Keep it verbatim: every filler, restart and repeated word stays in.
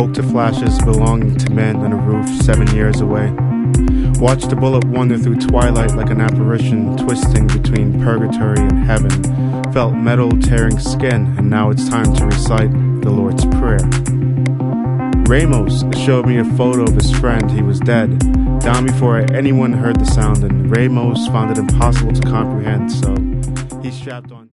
Woke to flashes belonging to men on a roof seven years away. Watched the bullet wander through twilight like an apparition twisting between purgatory and heaven. Felt metal tearing skin, and now it's time to recite the Lord's Prayer. Ramos showed me a photo of his friend. He was dead, down before anyone heard the sound, and Ramos found it impossible to comprehend, so he strapped on